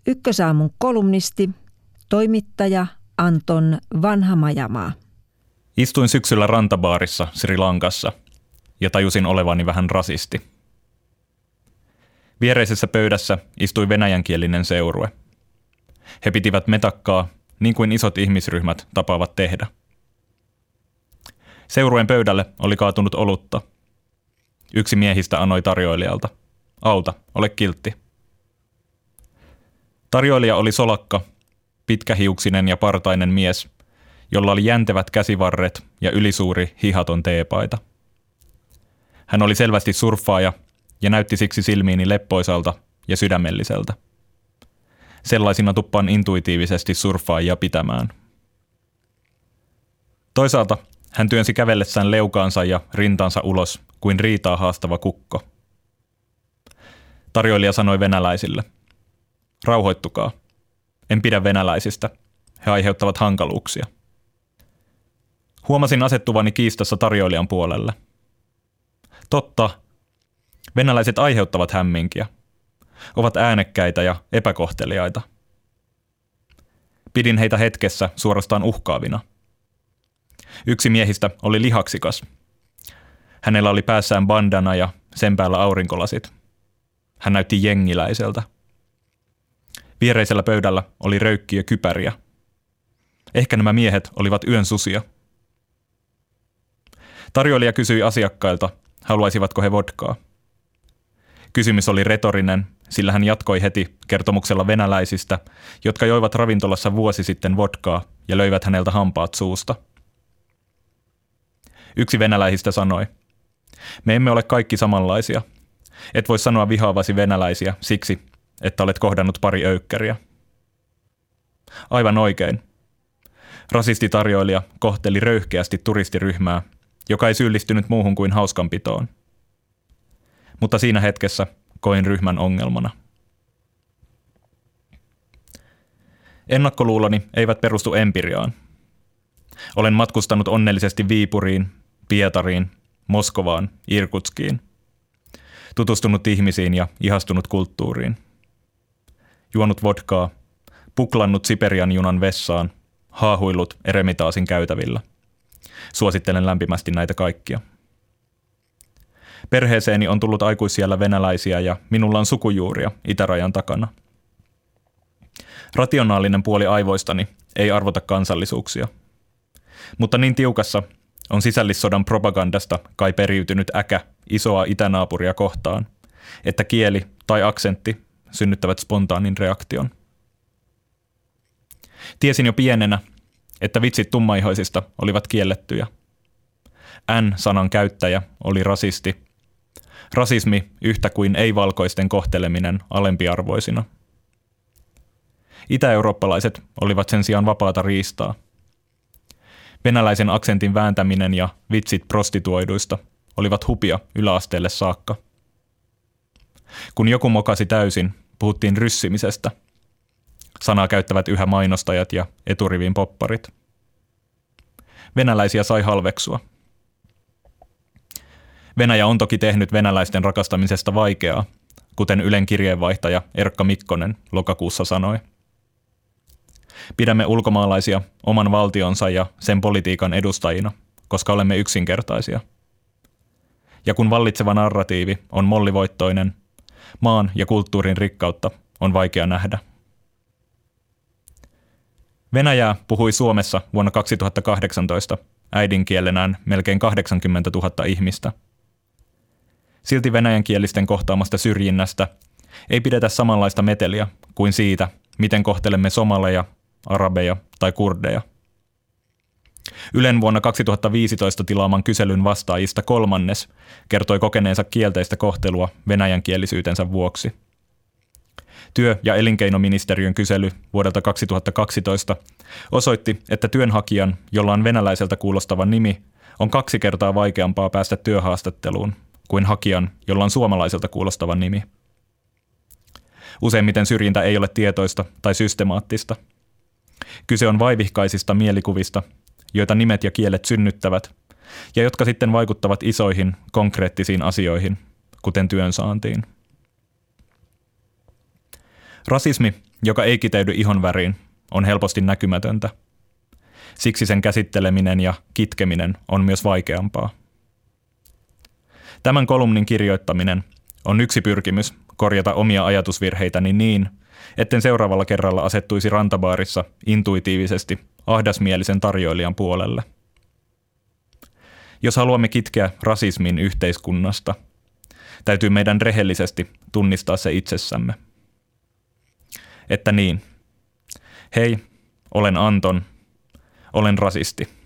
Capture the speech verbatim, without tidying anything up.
Ykkösaamun kolumnisti, toimittaja Anton Vanhamajamaa. Istuin syksyllä rantabaarissa Sri Lankassa ja tajusin olevani vähän rasisti. Viereisessä pöydässä istui venäjänkielinen seurue. He pitivät metakkaa, niin kuin isot ihmisryhmät tapaavat tehdä. Seurueen pöydälle oli kaatunut olutta. Yksi miehistä anoi tarjoilijalta. Auta, ole kiltti. Tarjoilija oli solakka, pitkähiuksinen ja partainen mies, jolla oli jäntevät käsivarret ja ylisuuri hihaton teepaita. Hän oli selvästi surffaaja ja näytti siksi silmiini leppoisalta ja sydämelliseltä. Sellaisina tuppaan intuitiivisesti surffaajia pitämään. Toisaalta hän työnsi kävellessään leukaansa ja rintansa ulos kuin riitaa haastava kukko. Tarjoilija sanoi venäläisille: rauhoittukaa. En pidä venäläisistä. He aiheuttavat hankaluuksia. Huomasin asettuvani kiistassa tarjoilijan puolelle. Totta. Venäläiset aiheuttavat hämminkiä. Ovat äänekkäitä ja epäkohteliaita. Pidin heitä hetkessä suorastaan uhkaavina. Yksi miehistä oli lihaksikas. Hänellä oli päässään bandana ja sen päällä aurinkolasit. Hän näytti jengiläiseltä. Viereisellä pöydällä oli röykkiö kypäriä. Ehkä nämä miehet olivat yön susia. Tarjoilija kysyi asiakkailta, haluaisivatko he vodkaa. Kysymys oli retorinen, sillä hän jatkoi heti kertomuksella venäläisistä, jotka joivat ravintolassa vuosi sitten vodkaa ja löivät häneltä hampaat suusta. Yksi venäläisistä sanoi: me emme ole kaikki samanlaisia. Et voi sanoa vihaavasi venäläisiä siksi, että olet kohdannut pari öykkäriä. Aivan oikein. Rasistitarjoilija kohteli röyhkeästi turistiryhmää, joka ei syyllistynyt muuhun kuin hauskanpitoon. Mutta siinä hetkessä koin ryhmän ongelmana. Ennakkoluuloni eivät perustu empiriaan. Olen matkustanut onnellisesti Viipuriin, Pietariin, Moskovaan, Irkutskiin. Tutustunut ihmisiin ja ihastunut kulttuuriin. Juonut vodkaa, puklannut Siperian junan vessaan, haahuillut Eremitaasin käytävillä. Suosittelen lämpimästi näitä kaikkia. Perheeseeni on tullut aikuisiällä venäläisiä ja minulla on sukujuuria itärajan takana. Rationaalinen puoli aivoistani ei arvota kansallisuuksia. Mutta niin tiukassa on sisällissodan propagandasta kai periytynyt äkä isoa itänaapuria kohtaan, että kieli tai aksentti synnyttävät spontaanin reaktion. Tiesin jo pienenä, että vitsit tummaihoisista olivat kiellettyjä. N-sanan käyttäjä oli rasisti. Rasismi yhtä kuin ei-valkoisten kohteleminen alempiarvoisina. Itä-eurooppalaiset olivat sen sijaan vapaata riistaa. Venäläisen aksentin vääntäminen ja vitsit prostituoiduista olivat hupia yläasteelle saakka. Kun joku mokasi täysin, puhuttiin ryssimisestä. Sanaa käyttävät yhä mainostajat ja eturivin popparit. Venäläisiä sai halveksua. Venäjä on toki tehnyt venäläisten rakastamisesta vaikeaa, kuten Ylen kirjeenvaihtaja Erkka Mikkonen lokakuussa sanoi. Pidämme ulkomaalaisia oman valtionsa ja sen politiikan edustajina, koska olemme yksinkertaisia. Ja kun vallitseva narratiivi on mollivoittoinen, maan ja kulttuurin rikkautta on vaikea nähdä. Venäjää puhui Suomessa vuonna kaksituhattakahdeksantoista äidinkielenään melkein kahdeksankymmentätuhatta ihmistä. Silti venäjänkielisten kohtaamasta syrjinnästä ei pidetä samanlaista meteliä kuin siitä, miten kohtelemme somaleja, arabeja tai kurdeja. Ylen vuonna kaksituhattaviisitoista tilaaman kyselyn vastaajista kolmannes kertoi kokeneensa kielteistä kohtelua venäjänkielisyytensä vuoksi. Työ- ja elinkeinoministeriön kysely vuodelta kaksituhattakaksitoista osoitti, että työnhakijan, jolla on venäläiseltä kuulostava nimi, on kaksi kertaa vaikeampaa päästä työhaastatteluun kuin hakijan, jolla on suomalaiselta kuulostava nimi. Useimmiten syrjintä ei ole tietoista tai systemaattista. Kyse on vaivihkaisista mielikuvista, joita nimet ja kielet synnyttävät, ja jotka sitten vaikuttavat isoihin, konkreettisiin asioihin, kuten työnsaantiin. Rasismi, joka ei kiteydy ihonväriin, on helposti näkymätöntä. Siksi sen käsitteleminen ja kitkeminen on myös vaikeampaa. Tämän kolumnin kirjoittaminen on yksi pyrkimys korjata omia ajatusvirheitäni niin, etten seuraavalla kerralla asettuisi rantabaarissa intuitiivisesti ahdasmielisen tarjoilijan puolelle. Jos haluamme kitkeä rasismin yhteiskunnasta, täytyy meidän rehellisesti tunnistaa se itsessämme. Että niin, hei, olen Anton, olen rasisti.